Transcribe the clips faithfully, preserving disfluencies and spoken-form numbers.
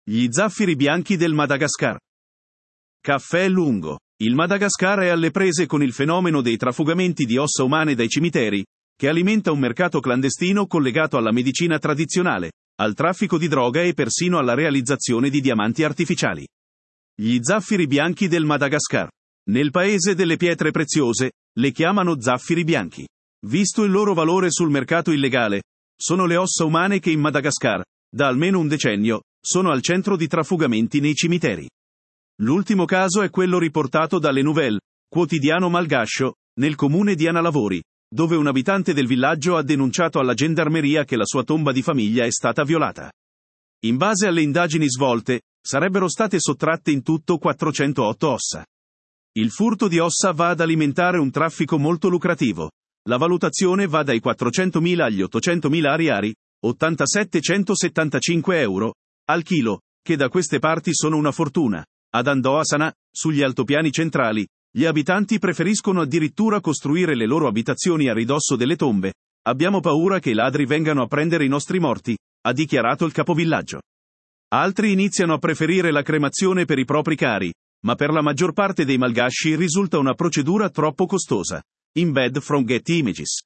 Gli zaffiri bianchi del Madagascar. Caffè lungo. Il Madagascar è alle prese con il fenomeno dei trafugamenti di ossa umane dai cimiteri, che alimenta un mercato clandestino collegato alla medicina tradizionale, al traffico di droga e persino alla realizzazione di diamanti artificiali. Gli zaffiri bianchi del Madagascar. Nel paese delle pietre preziose, le chiamano zaffiri bianchi. Visto il loro valore sul mercato illegale, sono le ossa umane che in Madagascar, da almeno un decennio, sono al centro di trafugamenti nei cimiteri. L'ultimo caso è quello riportato dalle Nouvelles, quotidiano malgascio, nel comune di Analavori, dove un abitante del villaggio ha denunciato alla gendarmeria che la sua tomba di famiglia è stata violata. In base alle indagini svolte, sarebbero state sottratte in tutto quattrocentootto ossa. Il furto di ossa va ad alimentare un traffico molto lucrativo. La valutazione va dai quattrocentomila agli ottocentomila ariari, ottantasettecentosettantacinque euro, al chilo, che da queste parti sono una fortuna. Ad Andoasana, sugli altopiani centrali, gli abitanti preferiscono addirittura costruire le loro abitazioni a ridosso delle tombe. Abbiamo paura che i ladri vengano a prendere i nostri morti, ha dichiarato il capovillaggio. Altri iniziano a preferire la cremazione per i propri cari, ma per la maggior parte dei malgasci risulta una procedura troppo costosa. Embed from Getty Images.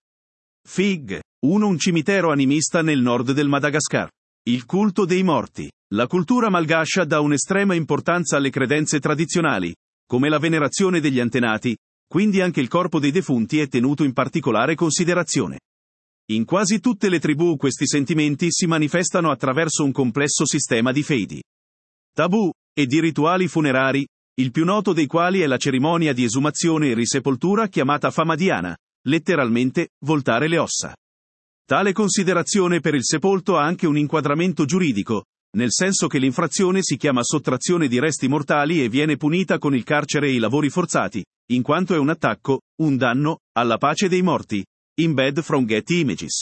Fig. uno Un cimitero animista nel nord del Madagascar. Il culto dei morti. La cultura malgascia dà un'estrema importanza alle credenze tradizionali, come la venerazione degli antenati, quindi anche il corpo dei defunti è tenuto in particolare considerazione. In quasi tutte le tribù questi sentimenti si manifestano attraverso un complesso sistema di feidi, tabù e di rituali funerari, il più noto dei quali è la cerimonia di esumazione e risepoltura chiamata famadiana, letteralmente, voltare le ossa. Tale considerazione per il sepolto ha anche un inquadramento giuridico, nel senso che l'infrazione si chiama sottrazione di resti mortali e viene punita con il carcere e i lavori forzati, in quanto è un attacco, un danno, alla pace dei morti. Embed from Getty Images.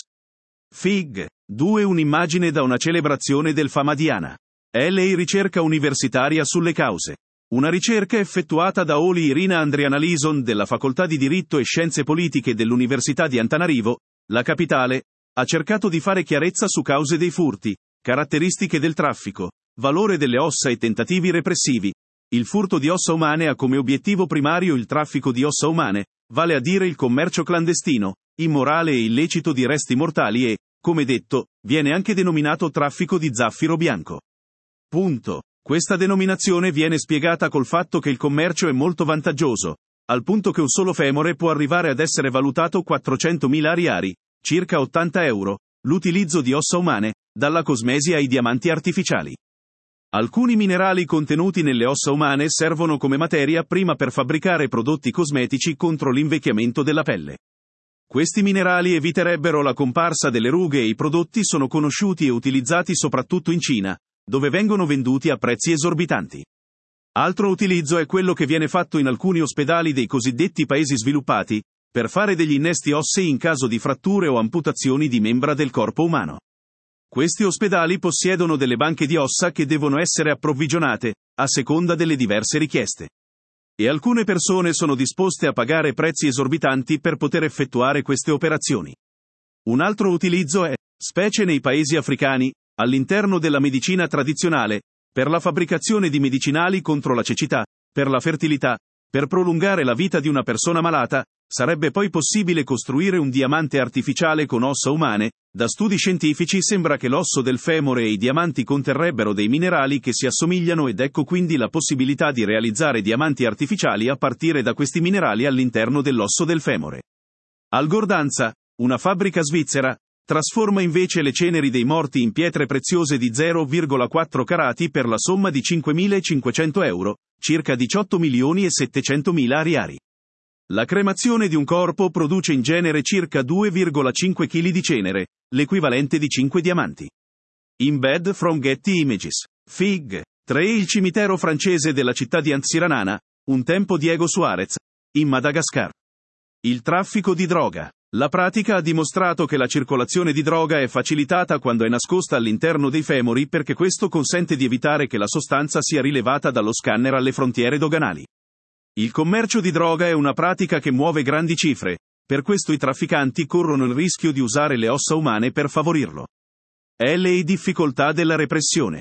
Fig. due Un'immagine da una celebrazione del famadiana. È lei ricerca universitaria sulle cause. Una ricerca effettuata da Oli Irina Andriana-Lison della Facoltà di Diritto e Scienze Politiche dell'Università di Antananarivo, la capitale, ha cercato di fare chiarezza su cause dei furti, caratteristiche del traffico, valore delle ossa e tentativi repressivi. Il furto di ossa umane ha come obiettivo primario il traffico di ossa umane, vale a dire il commercio clandestino, immorale e illecito di resti mortali e, come detto, viene anche denominato traffico di zaffiro bianco. Punto. Questa denominazione viene spiegata col fatto che il commercio è molto vantaggioso, al punto che un solo femore può arrivare ad essere valutato quattrocentomila ariari, circa ottanta euro, l'utilizzo di ossa umane, dalla cosmesi ai diamanti artificiali. Alcuni minerali contenuti nelle ossa umane servono come materia prima per fabbricare prodotti cosmetici contro l'invecchiamento della pelle. Questi minerali eviterebbero la comparsa delle rughe e i prodotti sono conosciuti e utilizzati soprattutto in Cina, dove vengono venduti a prezzi esorbitanti. Altro utilizzo è quello che viene fatto in alcuni ospedali dei cosiddetti paesi sviluppati, per fare degli innesti ossei in caso di fratture o amputazioni di membra del corpo umano. Questi ospedali possiedono delle banche di ossa che devono essere approvvigionate, a seconda delle diverse richieste. E alcune persone sono disposte a pagare prezzi esorbitanti per poter effettuare queste operazioni. Un altro utilizzo è, specie nei paesi africani, all'interno della medicina tradizionale, per la fabbricazione di medicinali contro la cecità, per la fertilità, per prolungare la vita di una persona malata, sarebbe poi possibile costruire un diamante artificiale con ossa umane. Da studi scientifici sembra che l'osso del femore e i diamanti conterrebbero dei minerali che si assomigliano ed ecco quindi la possibilità di realizzare diamanti artificiali a partire da questi minerali all'interno dell'osso del femore. Algordanza, una fabbrica svizzera, trasforma invece le ceneri dei morti in pietre preziose di zero virgola quattro carati per la somma di cinquemilacinquecento euro, circa diciotto milioni e settecentomila ariari. La cremazione di un corpo produce in genere circa due virgola cinque chili di cenere, l'equivalente di cinque diamanti. Embed from Getty Images. Fig. tre Il cimitero francese della città di Antsiranana, un tempo Diego Suarez, in Madagascar. Il traffico di droga. La pratica ha dimostrato che la circolazione di droga è facilitata quando è nascosta all'interno dei femori perché questo consente di evitare che la sostanza sia rilevata dallo scanner alle frontiere doganali. Il commercio di droga è una pratica che muove grandi cifre, per questo i trafficanti corrono il rischio di usare le ossa umane per favorirlo. È le difficoltà della repressione.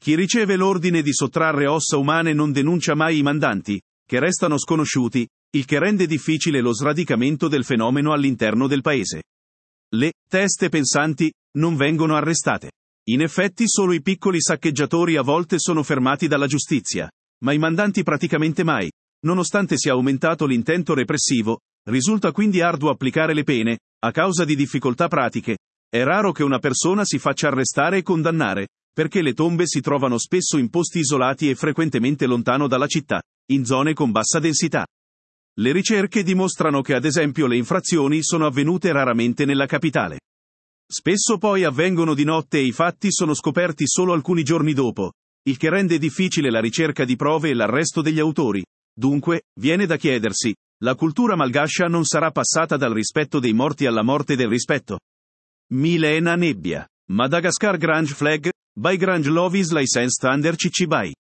Chi riceve l'ordine di sottrarre ossa umane non denuncia mai i mandanti, che restano sconosciuti, il che rende difficile lo sradicamento del fenomeno all'interno del paese. Le teste pensanti non vengono arrestate. In effetti solo i piccoli saccheggiatori a volte sono fermati dalla giustizia, ma i mandanti praticamente mai. Nonostante sia aumentato l'intento repressivo, risulta quindi arduo applicare le pene, a causa di difficoltà pratiche. È raro che una persona si faccia arrestare e condannare, perché le tombe si trovano spesso in posti isolati e frequentemente lontano dalla città, in zone con bassa densità. Le ricerche dimostrano che ad esempio le infrazioni sono avvenute raramente nella capitale. Spesso poi avvengono di notte e i fatti sono scoperti solo alcuni giorni dopo, il che rende difficile la ricerca di prove e l'arresto degli autori. Dunque, viene da chiedersi, la cultura malgascia non sarà passata dal rispetto dei morti alla morte del rispetto? Milena Nebbia. Madagascar Grange Flag, by Grange Lovis License Under Cicibai.